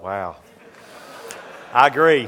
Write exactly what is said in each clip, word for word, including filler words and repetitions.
Wow. I agree.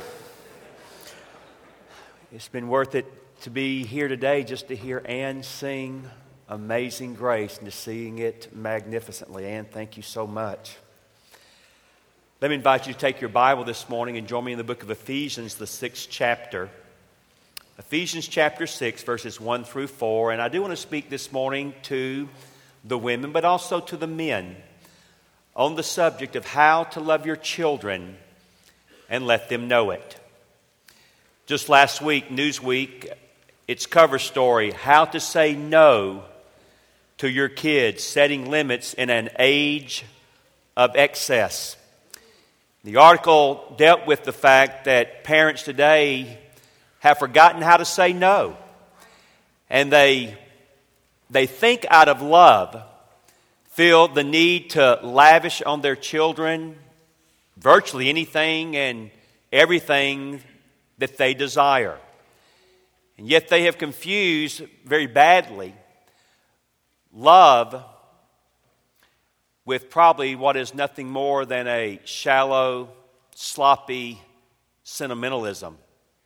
It's been worth it to be here today just to hear Ann sing Amazing Grace and to sing it magnificently. Ann, thank you so much. Let me invite you to take your Bible this morning and join me in the book of Ephesians, the sixth chapter. Ephesians chapter six, verses one through four. And I do want to speak this morning to the women, but also to the men, on the subject of how to love your children and let them know it. Just last week, Newsweek, its cover story, How to Say No to Your Kids, Setting Limits in an Age of Excess. The article dealt with the fact that parents today have forgotten how to say no. And they, they think out of love, feel the need to lavish on their children virtually anything and everything that they desire. And yet they have confused very badly love with probably what is nothing more than a shallow, sloppy sentimentalism.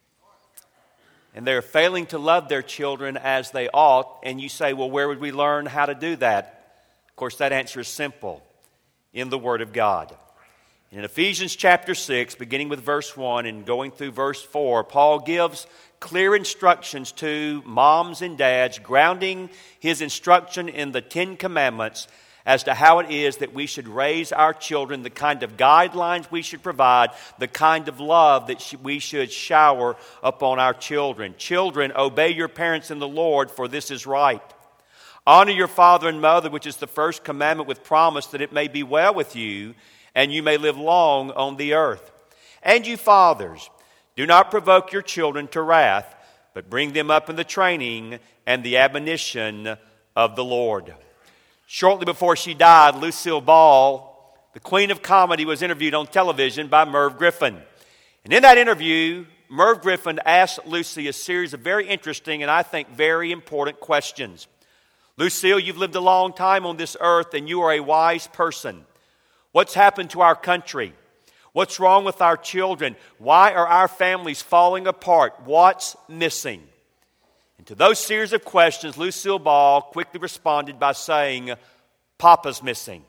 And they're failing to love their children as they ought. And you say, well, where would we learn how to do that? Of course, that answer is simple: in the Word of God. In Ephesians chapter six, beginning with verse one and going through verse four, Paul gives clear instructions to moms and dads, grounding his instruction in the Ten Commandments as to how it is that we should raise our children, the kind of guidelines we should provide, the kind of love that we should shower upon our children. Children, obey your parents in the Lord, for this is right. Honor your father and mother, which is the first commandment with promise that it may be well with you and you may live long on the earth. And you fathers, do not provoke your children to wrath, but bring them up in the training and the admonition of the Lord. Shortly before she died, Lucille Ball, the queen of comedy, was interviewed on television by Merv Griffin. And in that interview, Merv Griffin asked Lucy a series of very interesting and I think very important questions. Lucille, you've lived a long time on this earth and you are a wise person. What's happened to our country? What's wrong with our children? Why are our families falling apart? What's missing? And to those series of questions, Lucille Ball quickly responded by saying, Papa's missing.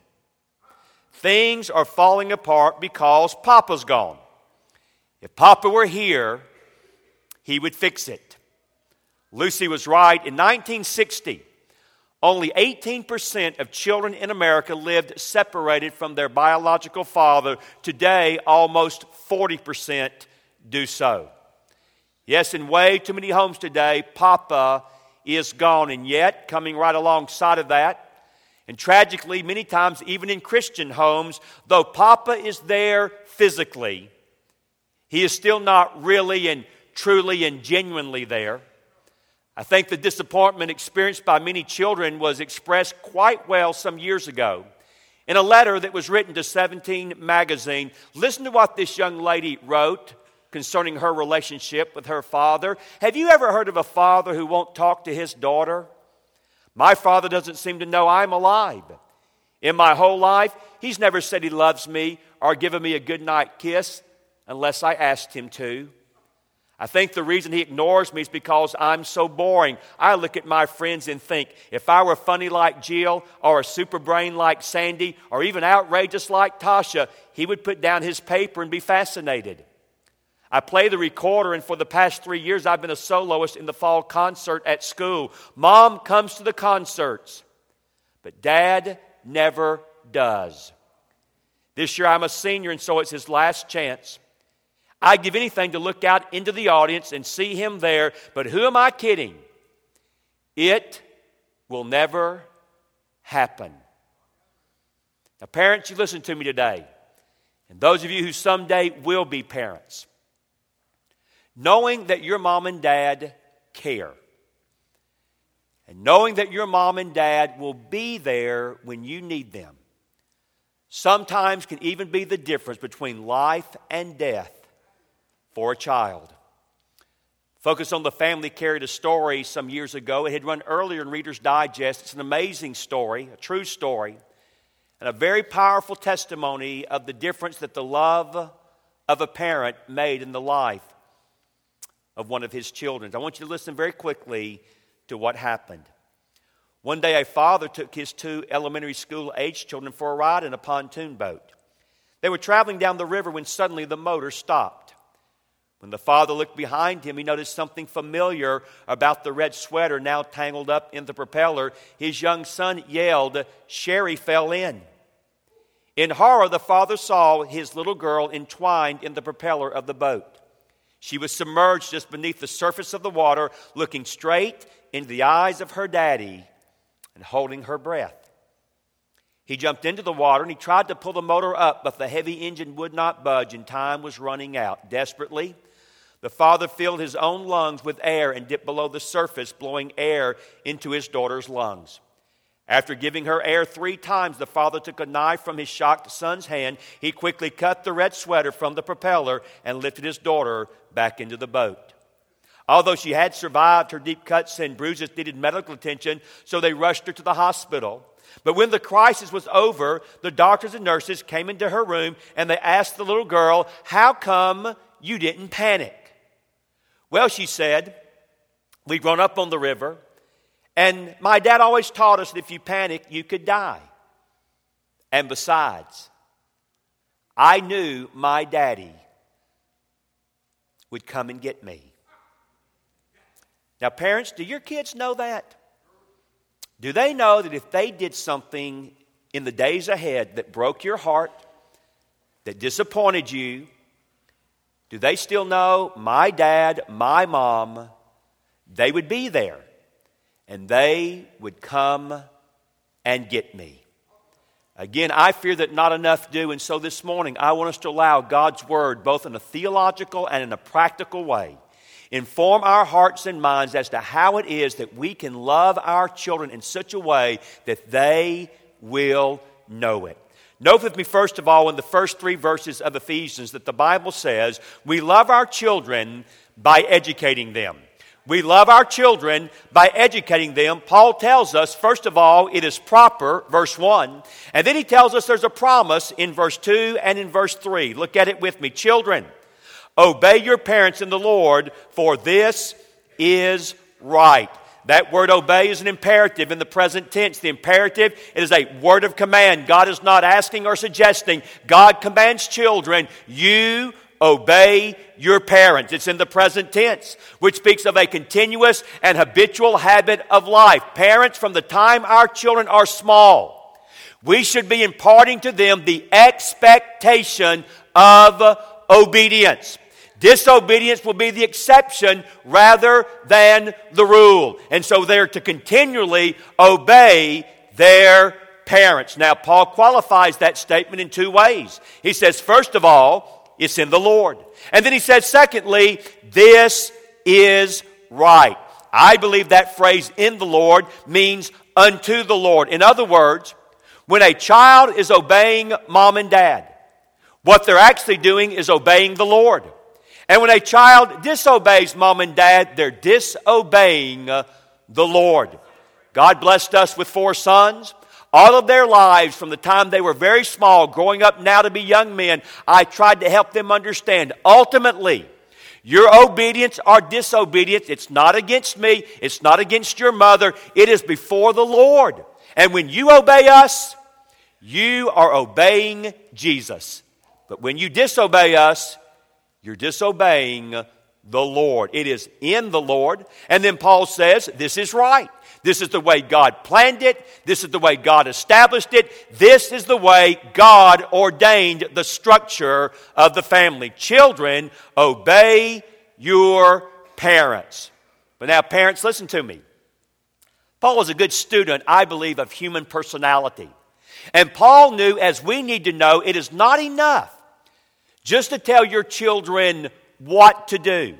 Things are falling apart because Papa's gone. If Papa were here, he would fix it. Lucy was right. In nineteen sixty, only eighteen percent of children in America lived separated from their biological father. Today, almost forty percent do so. Yes, in way too many homes today, Papa is gone. And yet, coming right alongside of that, and tragically, many times even in Christian homes, though Papa is there physically, he is still not really and truly and genuinely there. I think the disappointment experienced by many children was expressed quite well some years ago in a letter that was written to Seventeen magazine. Listen to what this young lady wrote concerning her relationship with her father. Have you ever heard of a father who won't talk to his daughter? My father doesn't seem to know I'm alive. In my whole life, he's never said he loves me or given me a goodnight kiss unless I asked him to. I think the reason he ignores me is because I'm so boring. I look at my friends and think, if I were funny like Jill or a super brain like Sandy or even outrageous like Tasha, he would put down his paper and be fascinated. I play the recorder, and for the past three years, I've been a soloist in the fall concert at school. Mom comes to the concerts, but Dad never does. This year, I'm a senior, and so it's his last chance. I'd give anything to look out into the audience and see him there, but who am I kidding? It will never happen. Now, parents, you listen to me today, and those of you who someday will be parents, knowing that your mom and dad care, and knowing that your mom and dad will be there when you need them, sometimes can even be the difference between life and death for a child. Focus on the Family carried a story some years ago. It had run earlier in Reader's Digest. It's an amazing story, a true story, and a very powerful testimony of the difference that the love of a parent made in the life of one of his children. I want you to listen very quickly to what happened. One day a father took his two elementary school age children for a ride in a pontoon boat. They were traveling down the river when suddenly the motor stopped. When the father looked behind him, he noticed something familiar about the red sweater now tangled up in the propeller. His young son yelled, "Sherry fell in." In horror, the father saw his little girl entwined in the propeller of the boat. She was submerged just beneath the surface of the water, looking straight into the eyes of her daddy and holding her breath. He jumped into the water and he tried to pull the motor up, but the heavy engine would not budge and time was running out. Desperately, the father filled his own lungs with air and dipped below the surface, blowing air into his daughter's lungs. After giving her air three times, the father took a knife from his shocked son's hand. He quickly cut the red sweater from the propeller and lifted his daughter back into the boat. Although she had survived, her deep cuts and bruises needed medical attention, so they rushed her to the hospital. But when the crisis was over, the doctors and nurses came into her room and they asked the little girl, "How come you didn't panic?" "Well," she said, "we'd grown up on the river, and my dad always taught us that if you panic, you could die. And besides, I knew my daddy would come and get me." Now, parents, do your kids know that? Do they know that if they did something in the days ahead that broke your heart, that disappointed you, do they still know my dad, my mom, they would be there and they would come and get me? Again, I fear that not enough do, and so this morning I want us to allow God's Word, both in a theological and in a practical way, inform our hearts and minds as to how it is that we can love our children in such a way that they will know it. Note with me, first of all, in the first three verses of Ephesians, that the Bible says we love our children by educating them. We love our children by educating them. Paul tells us, first of all, it is proper, verse one. And then he tells us there's a promise in verse two and in verse three. Look at it with me. Children, obey your parents in the Lord, for this is right. That word obey is an imperative in the present tense. The imperative, it is a word of command. God is not asking or suggesting. God commands children, you obey your parents. It's in the present tense, which speaks of a continuous and habitual habit of life. Parents, from the time our children are small, we should be imparting to them the expectation of obedience. Disobedience will be the exception rather than the rule. And so they're to continually obey their parents. Now, Paul qualifies that statement in two ways. He says, first of all, it's in the Lord. And then he says, secondly, this is right. I believe that phrase, in the Lord, means unto the Lord. In other words, when a child is obeying mom and dad, what they're actually doing is obeying the Lord. And when a child disobeys mom and dad, they're disobeying uh, the Lord. God blessed us with four sons. All of their lives, from the time they were very small, growing up now to be young men, I tried to help them understand. Ultimately, your obedience or disobedience, it's not against me, it's not against your mother, it is before the Lord. And when you obey us, you are obeying Jesus. But when you disobey us, you're disobeying the Lord. It is in the Lord. And then Paul says, this is right. This is the way God planned it. This is the way God established it. This is the way God ordained the structure of the family. Children, obey your parents. But now, parents, listen to me. Paul was a good student, I believe, of human personality. And Paul knew, as we need to know, it is not enough just to tell your children what to do.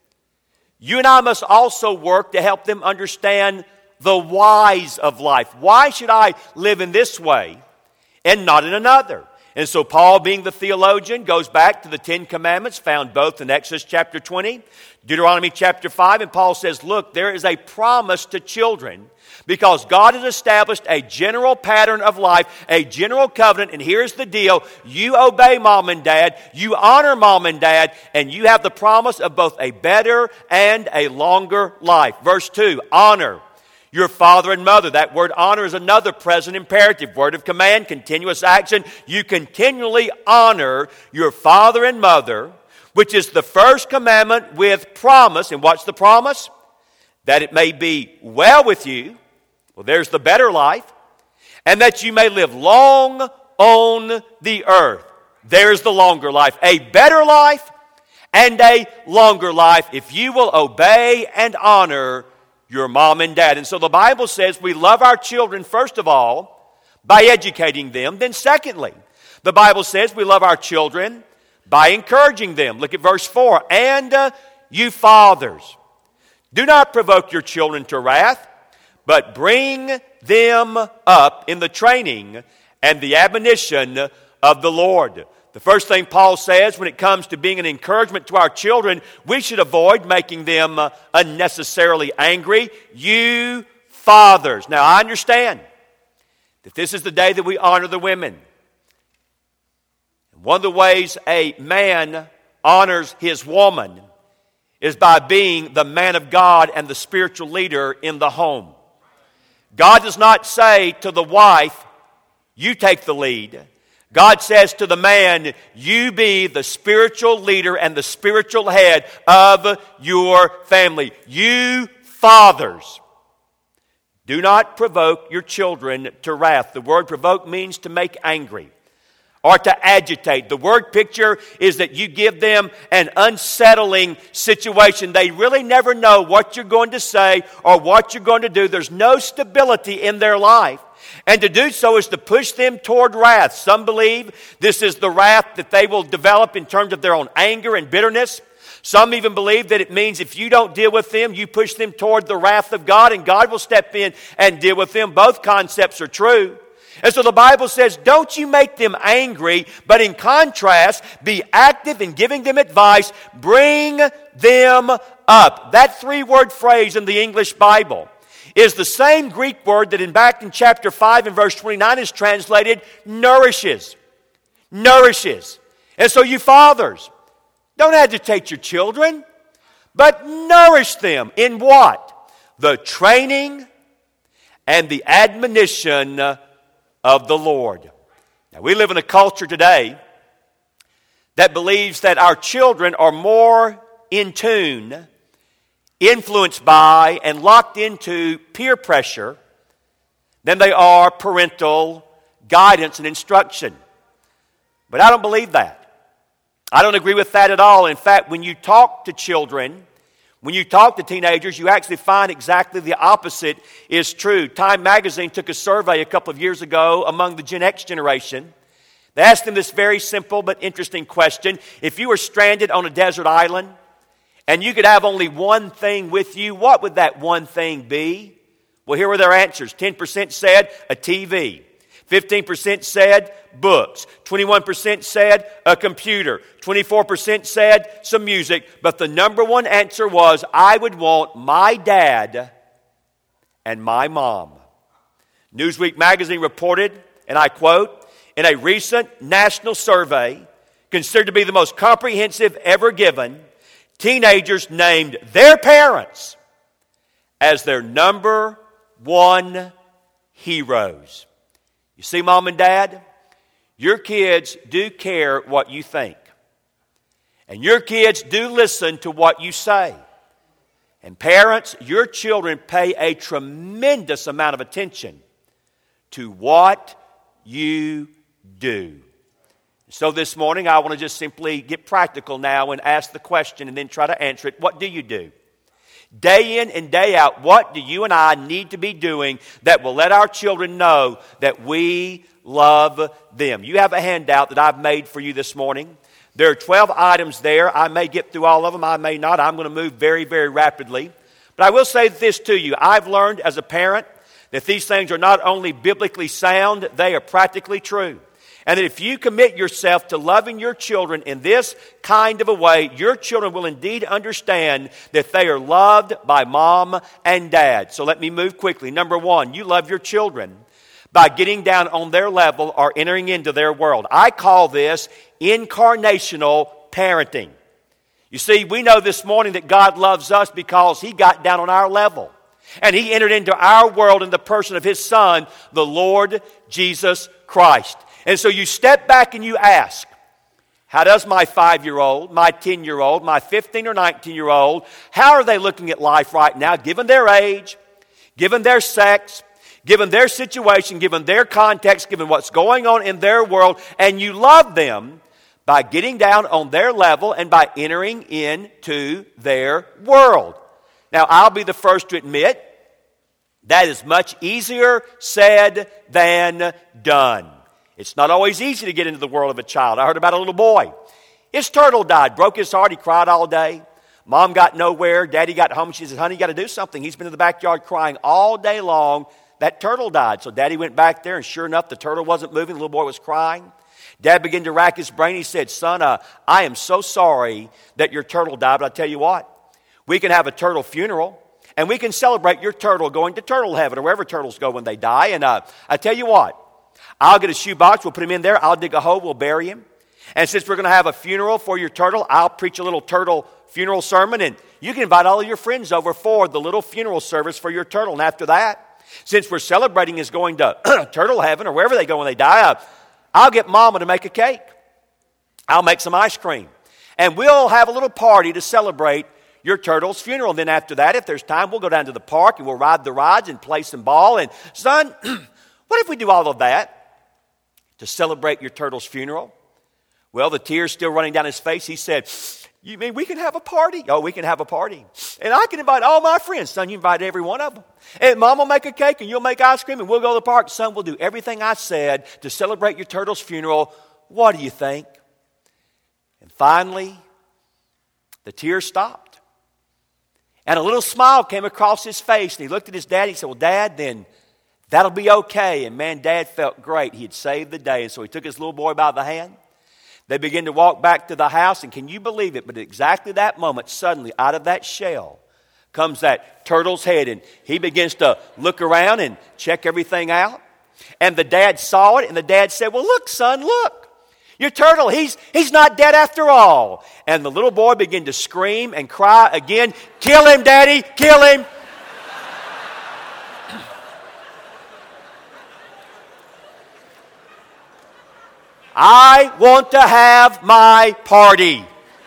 You and I must also work to help them understand the whys of life. Why should I live in this way and not in another? And so Paul, being the theologian, goes back to the Ten Commandments found both in Exodus chapter twenty, Deuteronomy chapter five, and Paul says, look, there is a promise to children because God has established a general pattern of life, a general covenant, and here's the deal. You obey mom and dad, you honor mom and dad, and you have the promise of both a better and a longer life. Verse two, honor your father and mother. That word honor is another present imperative. Word of command, continuous action. You continually honor your father and mother, which is the first commandment with promise. And what's the promise? That it may be well with you. Well, there's the better life. And that you may live long on the earth. There's the longer life. A better life and a longer life if you will obey and honor your mom and dad. And so the Bible says we love our children, first of all, by educating them. Then secondly, the Bible says we love our children by encouraging them. Look at verse four. And uh, you fathers, do not provoke your children to wrath, but bring them up in the training and the admonition of the Lord. The first thing Paul says when it comes to being an encouragement to our children, we should avoid making them uh, unnecessarily angry. You fathers. Now, I understand that this is the day that we honor the women. One of the ways a man honors his woman is by being the man of God and the spiritual leader in the home. God does not say to the wife, you take the lead. God says to the man, you be the spiritual leader and the spiritual head of your family. You fathers, do not provoke your children to wrath. The word provoke means to make angry or to agitate. The word picture is that you give them an unsettling situation. They really never know what you're going to say or what you're going to do. There's no stability in their life. And to do so is to push them toward wrath. Some believe this is the wrath that they will develop in terms of their own anger and bitterness. Some even believe that it means if you don't deal with them, you push them toward the wrath of God and God will step in and deal with them. Both concepts are true. And so the Bible says, don't you make them angry, but in contrast, be active in giving them advice. Bring them up. That three-word phrase in the English Bible is the same Greek word that in back in chapter five and verse twenty-nine is translated nourishes. Nourishes. And so you fathers, don't agitate your children, but nourish them in what? The training and the admonition of the Lord. Now, we live in a culture today that believes that our children are more in tune, influenced by, and locked into peer pressure than they are parental guidance and instruction. But I don't believe that. I don't agree with that at all. In fact, when you talk to children, when you talk to teenagers, you actually find exactly the opposite is true. Time magazine took a survey a couple of years ago among the Gen X generation. They asked them this very simple but interesting question. If you were stranded on a desert island and you could have only one thing with you, what would that one thing be? Well, here were their answers. ten percent said a T V. fifteen percent said books. twenty-one percent said a computer. twenty-four percent said some music. But the number one answer was, I would want my dad and my mom. Newsweek magazine reported, and I quote, in a recent national survey considered to be the most comprehensive ever given, teenagers named their parents as their number one heroes. You see, mom and dad, your kids do care what you think. And your kids do listen to what you say. And parents, your children pay a tremendous amount of attention to what you do. So this morning, I want to just simply get practical now and ask the question and then try to answer it. What do you do? Day in and day out, what do you and I need to be doing that will let our children know that we love them? You have a handout that I've made for you this morning. There are twelve items there. I may get through all of them. I may not. I'm going to move very, very rapidly. But I will say this to you. I've learned as a parent that these things are not only biblically sound, they are practically true. And that if you commit yourself to loving your children in this kind of a way, your children will indeed understand that they are loved by mom and dad. So let me move quickly. Number one, you love your children by getting down on their level or entering into their world. I call this incarnational parenting. You see, we know this morning that God loves us because He got down on our level. And He entered into our world in the person of His Son, the Lord Jesus Christ. And so you step back and you ask, how does my five-year-old, my ten-year-old, my fifteen or nineteen-year-old, how are they looking at life right now, given their age, given their sex, given their situation, given their context, given what's going on in their world, and you love them by getting down on their level and by entering into their world. Now, I'll be the first to admit that is much easier said than done. It's not always easy to get into the world of a child. I heard about a little boy. His turtle died, broke his heart, he cried all day. Mom got nowhere, Daddy got home, she said, honey, you got to do something. He's been in the backyard crying all day long. That turtle died. So Daddy went back there, and sure enough, the turtle wasn't moving. The little boy was crying. Dad began to rack his brain. He said, son, uh, I am so sorry that your turtle died, but I tell you what, we can have a turtle funeral, and we can celebrate your turtle going to turtle heaven or wherever turtles go when they die. And uh, I tell you what, I'll get a shoebox, we'll put him in there, I'll dig a hole, we'll bury him. And since we're going to have a funeral for your turtle, I'll preach a little turtle funeral sermon, and you can invite all of your friends over for the little funeral service for your turtle. And after that, since we're celebrating his going to turtle heaven or wherever they go when they die, uh, I'll get Mama to make a cake. I'll make some ice cream. And we'll have a little party to celebrate your turtle's funeral. And then after that, if there's time, we'll go down to the park and we'll ride the rides and play some ball. And son, what if we do all of that to celebrate your turtle's funeral? Well, the tears still running down his face, he said, you mean we can have a party? Oh, we can have a party. And I can invite all my friends. Son, you invite every one of them. And Mom will make a cake and you'll make ice cream and we'll go to the park. Son, we'll do everything I said to celebrate your turtle's funeral. What do you think? And finally, the tears stopped. And a little smile came across his face. And he looked at his dad and he said, well, Dad, then that'll be okay. And man, Dad felt great. He had saved the day. And so he took his little boy by the hand. They began to walk back to the house. And can you believe it? But at exactly that moment, suddenly out of that shell comes that turtle's head. And he begins to look around and check everything out. And the dad saw it. And the dad said, well, look, son, look. Your turtle, he's, he's not dead after all. And the little boy began to scream and cry again. Kill him, Daddy, kill him. I want to have my party.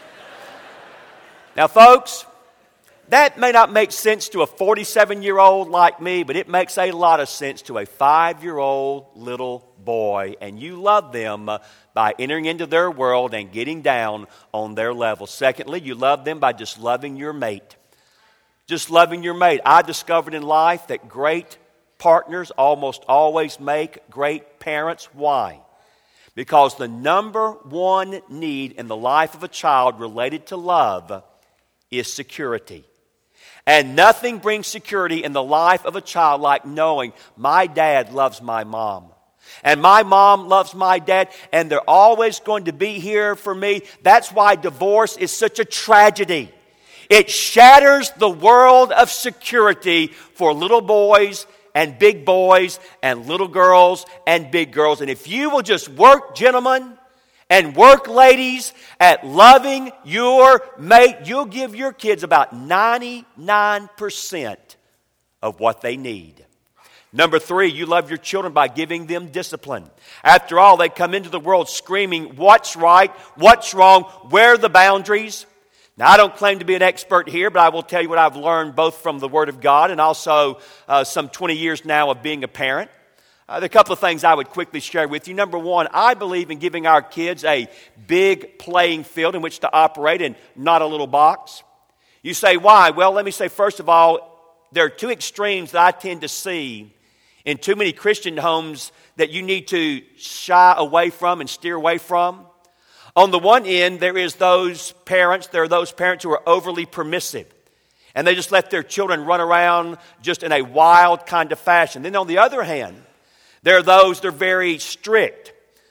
Now, folks, that may not make sense to a forty-seven-year-old like me, but it makes a lot of sense to a five-year-old little boy. And you love them by entering into their world and getting down on their level. Secondly, you love them by just loving your mate. Just loving your mate. I discovered in life that great partners almost always make great parents. Why? Because the number one need in the life of a child related to love is security. And nothing brings security in the life of a child like knowing my dad loves my mom. And my mom loves my dad, and they're always going to be here for me. That's why divorce is such a tragedy. It shatters the world of security for little boys and big boys and little girls and big girls. And if you will just work, gentlemen, and work, ladies, at loving your mate, you'll give your kids about ninety-nine percent of what they need. Number three, you love your children by giving them discipline. After all, they come into the world screaming, what's right, what's wrong, where are the boundaries? Now, I don't claim to be an expert here, but I will tell you what I've learned both from the Word of God and also uh, some twenty years now of being a parent. Uh, there are a couple of things I would quickly share with you. Number one, I believe in giving our kids a big playing field in which to operate and not a little box. You say, why? Well, let me say, first of all, there are two extremes that I tend to see in too many Christian homes that you need to shy away from and steer away from. On the one end, there is those parents, there are those parents who are overly permissive. And they just let their children run around just in a wild kind of fashion. Then on the other hand, there are those that are very strict.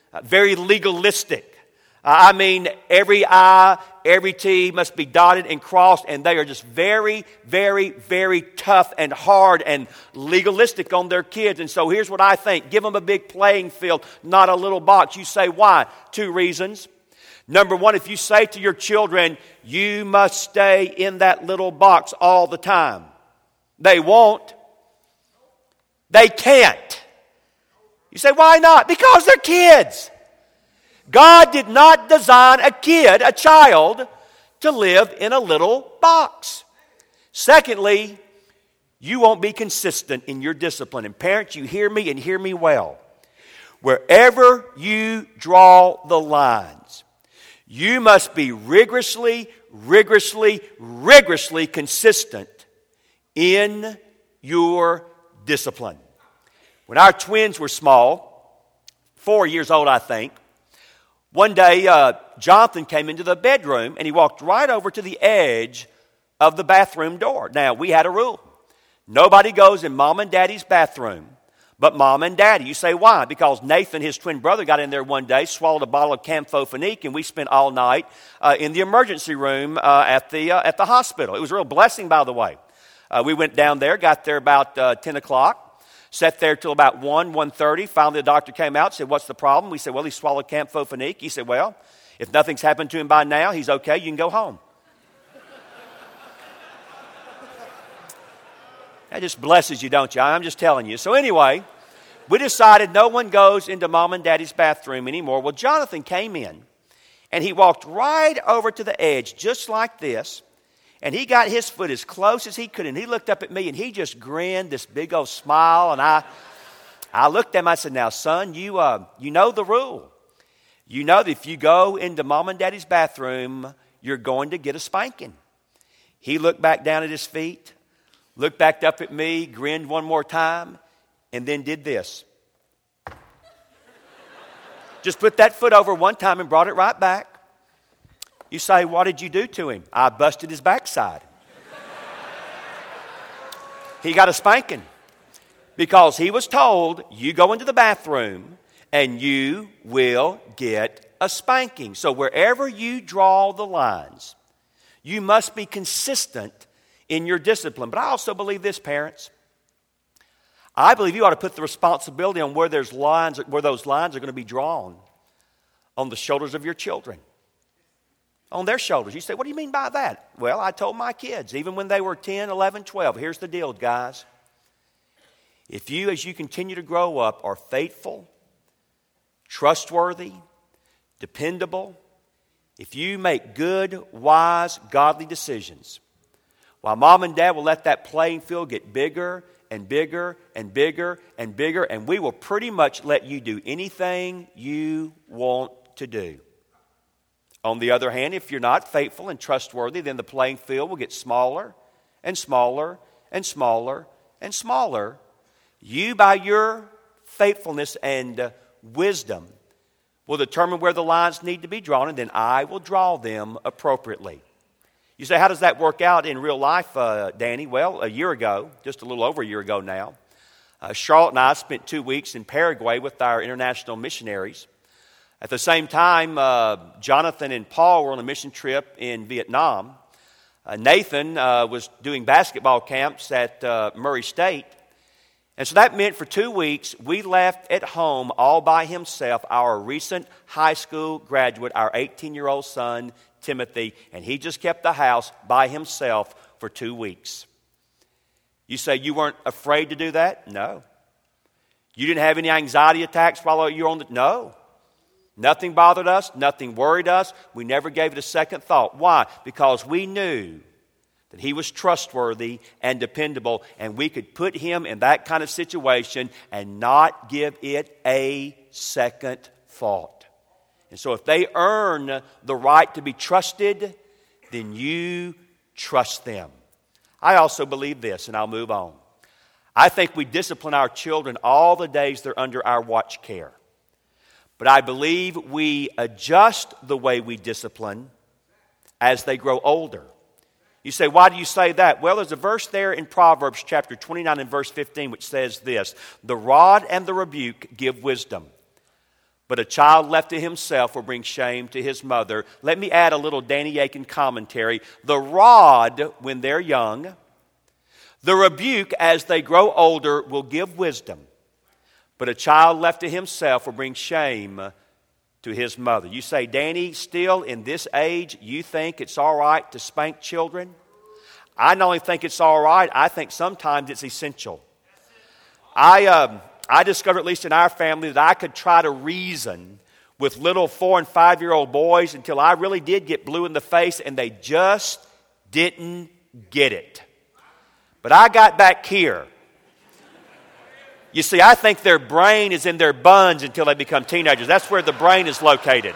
uh, very legalistic. I mean, every I, every T must be dotted and crossed, and they are just very, very, very tough and hard and legalistic on their kids. And so here's what I think. Give them a big playing field, not a little box. You say, why? Two reasons. Number one, if you say to your children, you must stay in that little box all the time, they won't. They can't. You say, why not? Because they're kids. God did not design a kid, a child, to live in a little box. Secondly, you won't be consistent in your discipline. And parents, you hear me and hear me well. Wherever you draw the lines, you must be rigorously, rigorously, rigorously consistent in your discipline. When our twins were small, four years old, I think, one day, uh, Jonathan came into the bedroom and he walked right over to the edge of the bathroom door. Now, we had a rule. Nobody goes in mom and daddy's bathroom but mom and daddy. You say, why? Because Nathan, his twin brother, got in there one day, swallowed a bottle of Campho-Phenique, and we spent all night uh, in the emergency room uh, at, the, uh, at the hospital. It was a real blessing, by the way. Uh, we went down there, got there about uh, ten o'clock. Sat there till about one, one thirty. Finally, the doctor came out, said, what's the problem? We said, well, he swallowed Campho-Phenique. He said, well, if nothing's happened to him by now, he's okay. You can go home. That just blesses you, don't you? I'm just telling you. So anyway, we decided no one goes into mom and daddy's bathroom anymore. Well, Jonathan came in, and he walked right over to the edge, just like this. And he got his foot as close as he could, and he looked up at me, and he just grinned this big old smile. And I I looked at him, I said, now, son, you, uh, you know the rule. You know that if you go into mom and daddy's bathroom, you're going to get a spanking. He looked back down at his feet, looked back up at me, grinned one more time, and then did this. Just put that foot over one time and brought it right back. You say, what did you do to him? I busted his backside. He got a spanking because he was told, you go into the bathroom and you will get a spanking. So wherever you draw the lines, you must be consistent in your discipline. But I also believe this, parents. I believe you ought to put the responsibility on where there's lines, where those lines are going to be drawn on the shoulders of your children. On their shoulders. You say, what do you mean by that? Well, I told my kids, even when they were ten, eleven, twelve, here's the deal, guys. If you, as you continue to grow up, are faithful, trustworthy, dependable, if you make good, wise, godly decisions, while mom and dad will let that playing field get bigger and bigger and bigger and bigger, and we will pretty much let you do anything you want to do. On the other hand, if you're not faithful and trustworthy, then the playing field will get smaller and smaller and smaller and smaller. You, by your faithfulness and uh, wisdom, will determine where the lines need to be drawn, and then I will draw them appropriately. You say, how does that work out in real life, uh, Danny? Well, a year ago, just a little over a year ago now, uh, Charlotte and I spent two weeks in Paraguay with our international missionaries. At the same time, uh, Jonathan and Paul were on a mission trip in Vietnam. Uh, Nathan uh, was doing basketball camps at uh, Murray State. And so that meant for two weeks, we left at home all by himself, our recent high school graduate, our eighteen-year-old son, Timothy, and he just kept the house by himself for two weeks. You say you weren't afraid to do that? No. You didn't have any anxiety attacks while you were on the... No. Nothing bothered us. Nothing worried us. We never gave it a second thought. Why? Because we knew that he was trustworthy and dependable, and we could put him in that kind of situation and not give it a second thought. And so if they earn the right to be trusted, then you trust them. I also believe this, and I'll move on. I think we discipline our children all the days they're under our watch care. But I believe we adjust the way we discipline as they grow older. You say, why do you say that? Well, there's a verse there in Proverbs chapter twenty-nine and verse fifteen which says this: the rod and the rebuke give wisdom, But a child left to himself will bring shame to his mother. Let me add a little Danny Aiken commentary. The rod when they're young, the rebuke as they grow older will give wisdom. But a child left to himself will bring shame to his mother. You say, Danny, still in this age, you think it's all right to spank children? I not only think it's all right, I think sometimes it's essential. I... Um, I discovered, at least in our family, that I could try to reason with little four and five-year-old boys until I really did get blue in the face and they just didn't get it. But I got back here. You see, I think their brain is in their buns until they become teenagers. That's where the brain is located.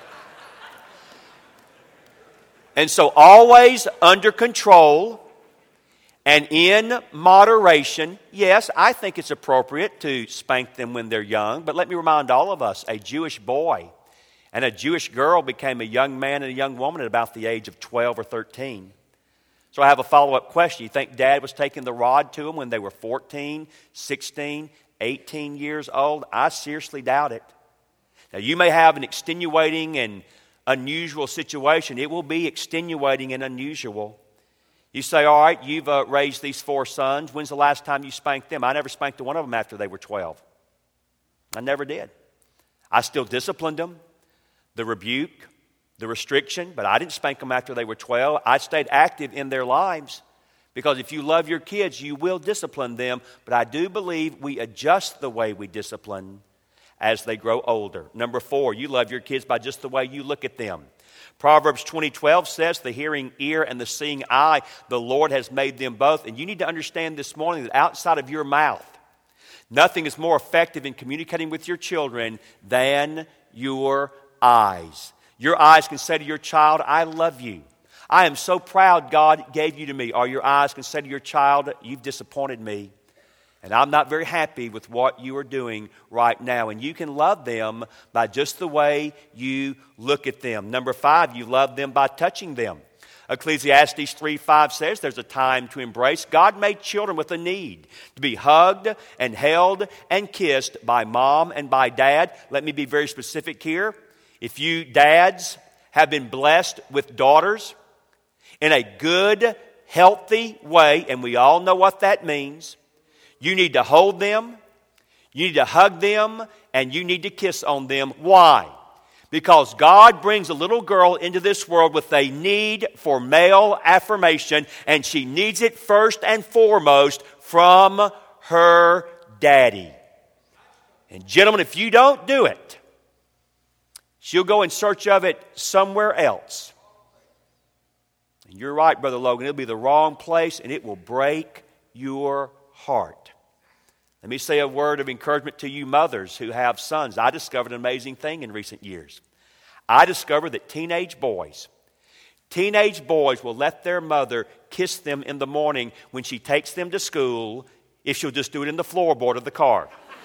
And so always under control and in moderation. Yes, I think it's appropriate to spank them when they're young, but let me remind all of us, a Jewish boy and a Jewish girl became a young man and a young woman at about the age of twelve or thirteen. So I have a follow-up question. You think Dad was taking the rod to them when they were fourteen, sixteen, eighteen years old? I seriously doubt it. Now, you may have an extenuating and unusual situation. It will be extenuating and unusual. You say, all right, you've uh, raised these four sons. When's the last time you spanked them? I never spanked one of them after they were twelve. I never did. I still disciplined them, the rebuke, the restriction, but I didn't spank them after they were twelve. I stayed active in their lives because if you love your kids, you will discipline them. But I do believe we adjust the way we discipline as they grow older. Number four, you love your kids by just the way you look at them. Proverbs twenty twelve says, the hearing ear and the seeing eye, the Lord has made them both. And you need to understand this morning that outside of your mouth, nothing is more effective in communicating with your children than your eyes. Your eyes can say to your child, I love you. I am so proud God gave you to me. Or your eyes can say to your child, you've disappointed me. And I'm not very happy with what you are doing right now. And you can love them by just the way you look at them. Number five, you love them by touching them. Ecclesiastes three five says there's a time to embrace. God made children with a need to be hugged and held and kissed by mom and by dad. Let me be very specific here. If you dads have been blessed with daughters in a good, healthy way, and we all know what that means, you need to hold them, you need to hug them, and you need to kiss on them. Why? Because God brings a little girl into this world with a need for male affirmation, and she needs it first and foremost from her daddy. And gentlemen, if you don't do it, she'll go in search of it somewhere else. And you're right, Brother Logan, it'll be the wrong place, and it will break your heart. Let me say a word of encouragement to you mothers who have sons. I discovered an amazing thing in recent years. I discovered that teenage boys, teenage boys will let their mother kiss them in the morning when she takes them to school if she'll just do it in the floorboard of the car.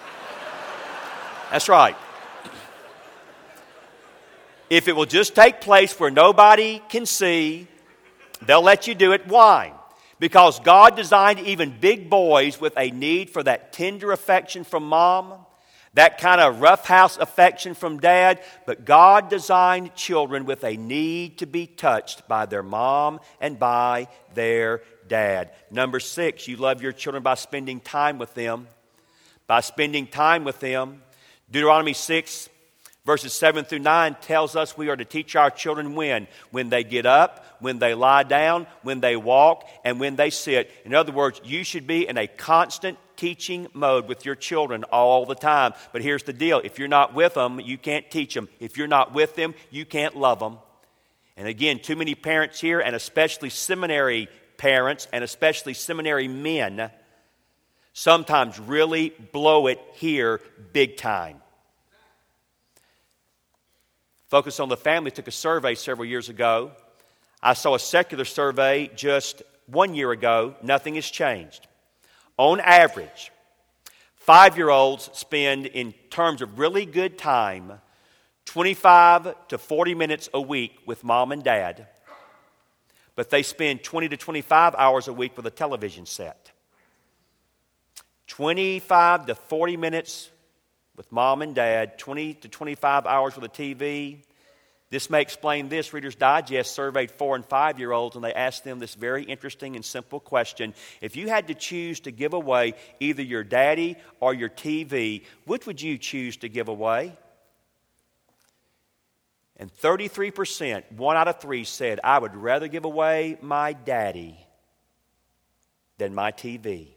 That's right. If it will just take place where nobody can see, they'll let you do it. Why? Because God designed even big boys with a need for that tender affection from mom, that kind of roughhouse affection from dad. But God designed children with a need to be touched by their mom and by their dad. Number six, you love your children by spending time with them. By spending time with them. Deuteronomy six, verses seven through nine tells us we are to teach our children when? When they get up, when they lie down, when they walk, and when they sit. In other words, you should be in a constant teaching mode with your children all the time. But here's the deal. If you're not with them, you can't teach them. If you're not with them, you can't love them. And again, too many parents here, and especially seminary parents, and especially seminary men, sometimes really blow it here big time. Focus on the Family took a survey several years ago. I saw a secular survey just one year ago. Nothing has changed. On average, five-year-olds spend, in terms of really good time, twenty-five to forty minutes a week with mom and dad. But they spend twenty to twenty-five hours a week with a television set. twenty-five to forty minutes with mom and dad, twenty to twenty-five hours with a T V. This may explain this. Reader's Digest surveyed four and five-year-olds, and they asked them this very interesting and simple question. If you had to choose to give away either your daddy or your T V, which would you choose to give away? And thirty-three percent, one out of three, said, I would rather give away my daddy than my T V.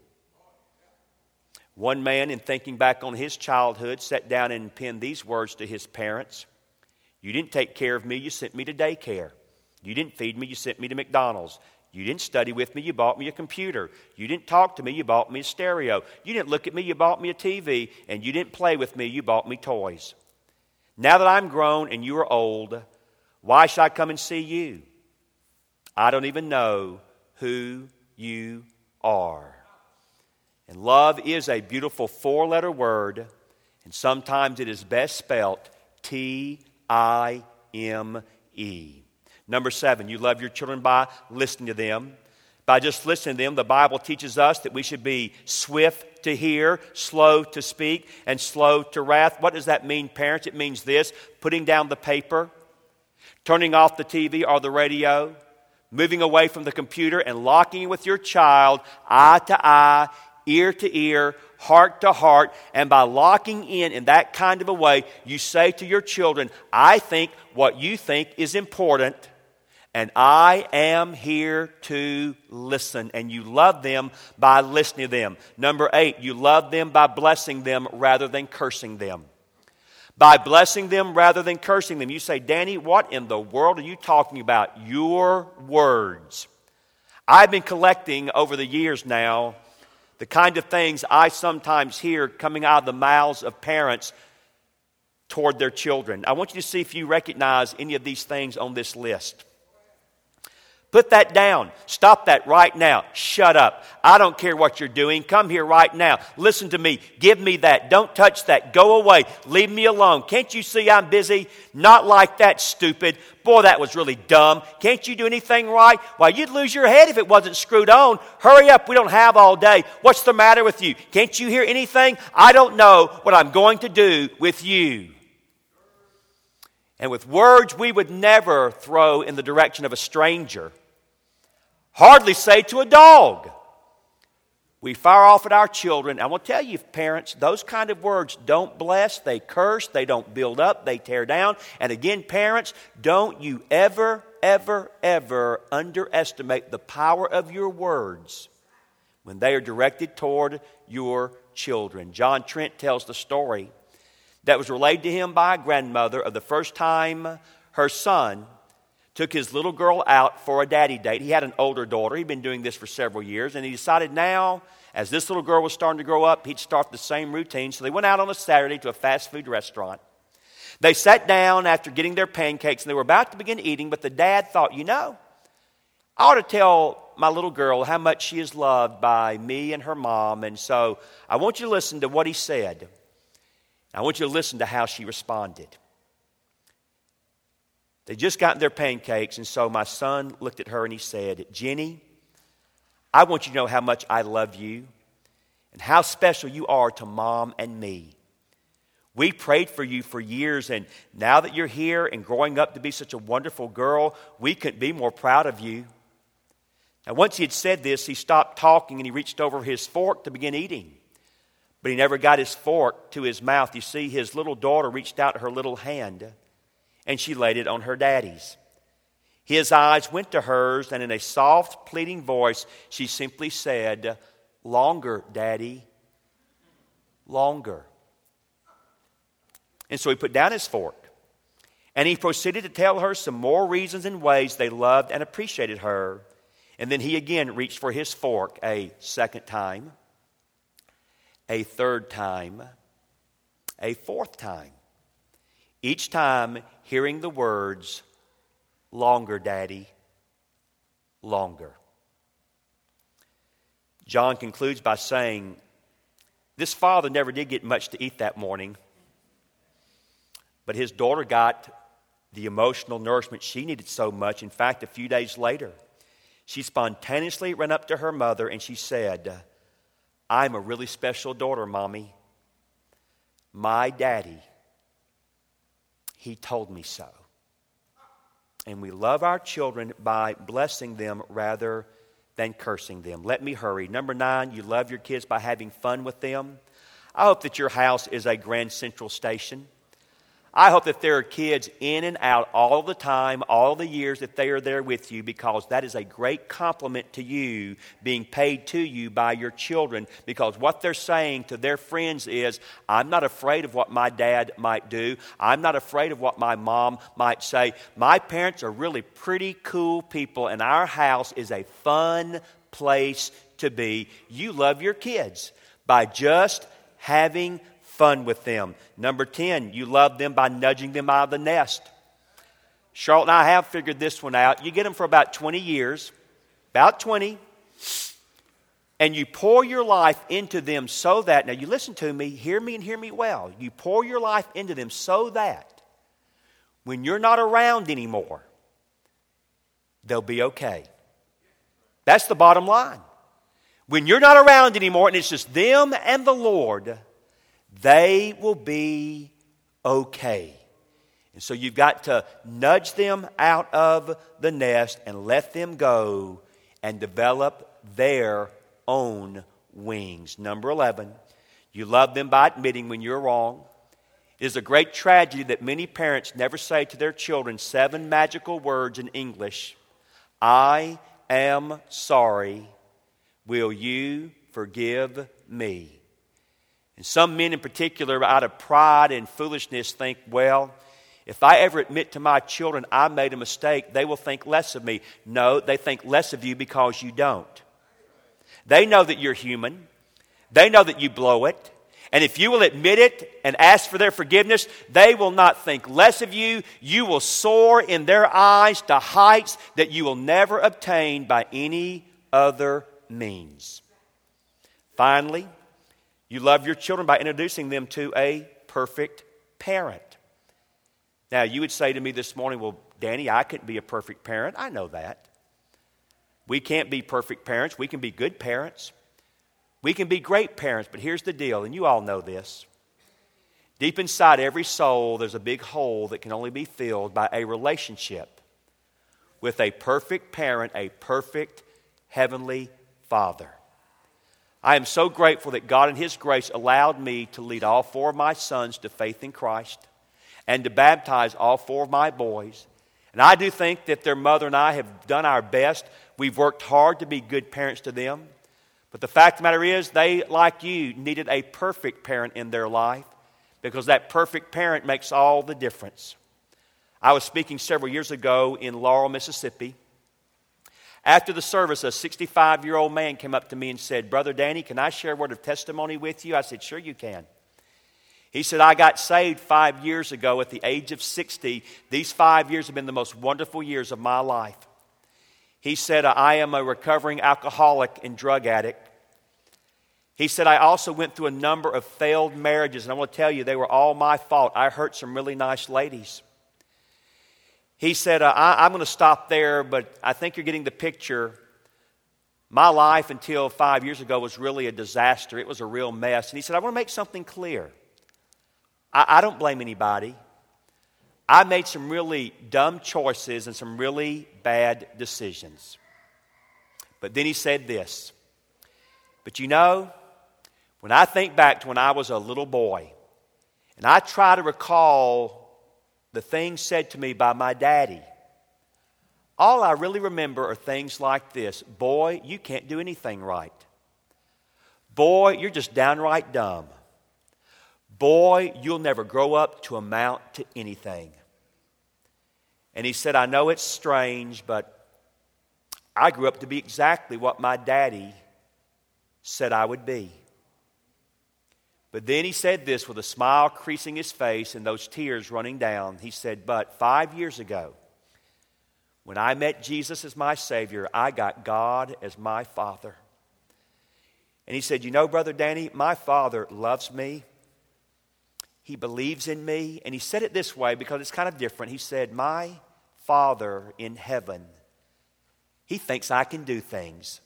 One man, in thinking back on his childhood, sat down and penned these words to his parents. You didn't take care of me, you sent me to daycare. You didn't feed me, you sent me to McDonald's. You didn't study with me, you bought me a computer. You didn't talk to me, you bought me a stereo. You didn't look at me, you bought me a T V. And you didn't play with me, you bought me toys. Now that I'm grown and you are old, why should I come and see you? I don't even know who you are. And love is a beautiful four-letter word, and sometimes it is best spelt T I M E. Number seven, you love your children by listening to them. By just listening to them, the Bible teaches us that we should be swift to hear, slow to speak, and slow to wrath. What does that mean, parents? It means this: putting down the paper, turning off the T V or the radio, moving away from the computer, and locking with your child eye to eye, ear to ear, heart to heart. And by locking in in that kind of a way, you say to your children, I think what you think is important, and I am here to listen. And you love them by listening to them. Number eight, you love them by blessing them rather than cursing them. By blessing them rather than cursing them. You say, Danny, what in the world are you talking about? Your words. I've been collecting over the years now the kind of things I sometimes hear coming out of the mouths of parents toward their children. I want you to see if you recognize any of these things on this list. Put that down. Stop that right now. Shut up. I don't care what you're doing. Come here right now. Listen to me. Give me that. Don't touch that. Go away. Leave me alone. Can't you see I'm busy? Not like that, stupid. Boy, that was really dumb. Can't you do anything right? Why, you'd lose your head if it wasn't screwed on. Hurry up. We don't have all day. What's the matter with you? Can't you hear anything? I don't know what I'm going to do with you. And with words we would never throw in the direction of a stranger, hardly say to a dog, we fire off at our children. I will tell you, parents, those kind of words don't bless, they curse, they don't build up, they tear down. And again, parents, don't you ever, ever, ever underestimate the power of your words when they are directed toward your children. John Trent tells the story that was relayed to him by a grandmother of the first time her son took his little girl out for a daddy date. He had an older daughter. He'd been doing this for several years, and he decided now, as this little girl was starting to grow up, he'd start the same routine. So they went out on a Saturday to a fast food restaurant. They sat down after getting their pancakes, and they were about to begin eating, but the dad thought, you know, I ought to tell my little girl how much she is loved by me and her mom, and so I want you to listen to what he said. I want you to listen to how she responded. They just gotten their pancakes, and so my son looked at her and he said, Jenny, I want you to know how much I love you and how special you are to Mom and me. We prayed for you for years, and now that you're here and growing up to be such a wonderful girl, we couldn't be more proud of you. Now, once he had said this, he stopped talking and he reached over his fork to begin eating. But he never got his fork to his mouth. You see, his little daughter reached out her little hand, and she laid it on her daddy's. His eyes went to hers, and in a soft, pleading voice, she simply said, longer, Daddy, longer. And so he put down his fork, and he proceeded to tell her some more reasons and ways they loved and appreciated her. And then he again reached for his fork a second time, a third time, a fourth time. Each time hearing the words, longer, Daddy, longer. John concludes by saying, this father never did get much to eat that morning, but his daughter got the emotional nourishment she needed so much. In fact, a few days later, she spontaneously ran up to her mother and she said, I'm a really special daughter, Mommy. My daddy, he told me so. And we love our children by blessing them rather than cursing them. Let me hurry. Number nine, you love your kids by having fun with them. I hope that your house is a Grand Central Station. I hope that there are kids in and out all the time, all the years that they are there with you, because that is a great compliment to you, being paid to you by your children, because what they're saying to their friends is, I'm not afraid of what my dad might do. I'm not afraid of what my mom might say. My parents are really pretty cool people, and our house is a fun place to be. You love your kids by just having fun with them. Number ten, you love them by nudging them out of the nest. Charlotte and I have figured this one out. You get them for about twenty years, about twenty, and you pour your life into them so that, now you listen to me, hear me and hear me well. You pour your life into them so that when you're not around anymore, they'll be okay. That's the bottom line. When you're not around anymore and it's just them and the Lord, they will be okay. And so you've got to nudge them out of the nest and let them go and develop their own wings. Number eleven, you love them by admitting when you're wrong. It is a great tragedy that many parents never say to their children seven magical words in English. I am sorry. Will you forgive me? And some men in particular, out of pride and foolishness, think, well, if I ever admit to my children I made a mistake, they will think less of me. No, they think less of you because you don't. They know that you're human. They know that you blow it. And if you will admit it and ask for their forgiveness, they will not think less of you. You will soar in their eyes to heights that you will never obtain by any other means. Finally, you love your children by introducing them to a perfect parent. Now, you would say to me this morning, well, Danny, I couldn't be a perfect parent. I know that. We can't be perfect parents. We can be good parents. We can be great parents, but here's the deal, and you all know this. Deep inside every soul, there's a big hole that can only be filled by a relationship with a perfect parent, a perfect heavenly Father. I am so grateful that God in His grace allowed me to lead all four of my sons to faith in Christ and to baptize all four of my boys. And I do think that their mother and I have done our best. We've worked hard to be good parents to them. But the fact of the matter is, they, like you, needed a perfect parent in their life, because that perfect parent makes all the difference. I was speaking several years ago in Laurel, Mississippi. After the service, a sixty-five-year-old man came up to me and said, Brother Danny, can I share a word of testimony with you? I said, sure you can. He said, I got saved five years ago at the age of sixty. These five years have been the most wonderful years of my life. He said, I am a recovering alcoholic and drug addict. He said, I also went through a number of failed marriages, and I want to tell you, they were all my fault. I hurt some really nice ladies. He said, uh, I, I'm going to stop there, but I think you're getting the picture. My life until five years ago was really a disaster. It was a real mess. And he said, I want to make something clear. I, I don't blame anybody. I made some really dumb choices and some really bad decisions. But then he said this, but you know, when I think back to when I was a little boy, and I try to recall the things said to me by my daddy, all I really remember are things like this. Boy, you can't do anything right. Boy, you're just downright dumb. Boy, you'll never grow up to amount to anything. And he said, I know it's strange, but I grew up to be exactly what my daddy said I would be. But then he said this with a smile creasing his face and those tears running down. He said, but five years ago, when I met Jesus as my Savior, I got God as my Father. And he said, you know, Brother Danny, my Father loves me. He believes in me. And he said it this way because it's kind of different. He said, my Father in heaven, He thinks I can do things.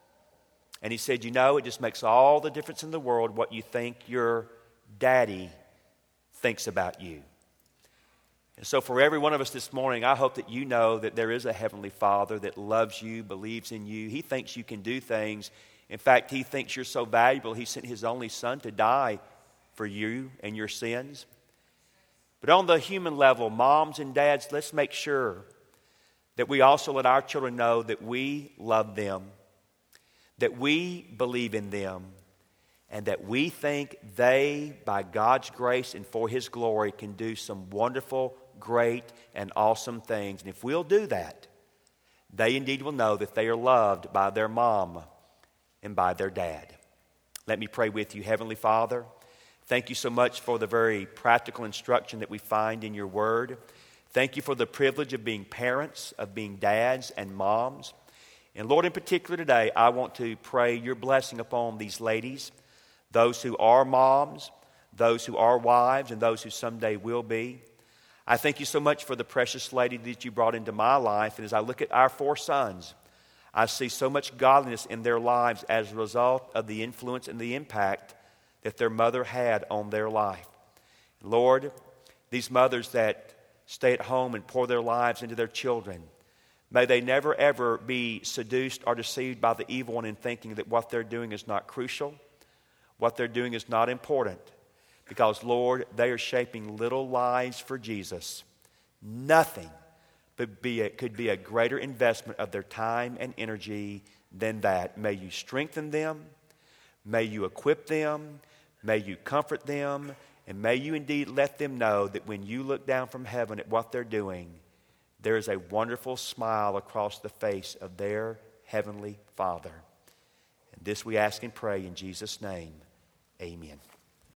And he said, you know, it just makes all the difference in the world what you think your daddy thinks about you. And so for every one of us this morning, I hope that you know that there is a Heavenly Father that loves you, believes in you. He thinks you can do things. In fact, He thinks you're so valuable, He sent His only Son to die for you and your sins. But on the human level, moms and dads, let's make sure that we also let our children know that we love them, that we believe in them, and that we think they, by God's grace and for His glory, can do some wonderful, great, and awesome things. And if we'll do that, they indeed will know that they are loved by their mom and by their dad. Let me pray with you. Heavenly Father, thank you so much for the very practical instruction that we find in your word. Thank you for the privilege of being parents, of being dads and moms. And Lord, in particular today, I want to pray your blessing upon these ladies, those who are moms, those who are wives, and those who someday will be. I thank you so much for the precious lady that you brought into my life. And as I look at our four sons, I see so much godliness in their lives as a result of the influence and the impact that their mother had on their life. Lord, these mothers that stay at home and pour their lives into their children, may they never ever be seduced or deceived by the evil one in thinking that what they're doing is not crucial, what they're doing is not important. Because, Lord, they are shaping little lives for Jesus. Nothing but be a, could be a greater investment of their time and energy than that. May you strengthen them. May you equip them. May you comfort them. And may you indeed let them know that when you look down from heaven at what they're doing, there is a wonderful smile across the face of their heavenly Father. And this we ask and pray in Jesus' name. Amen.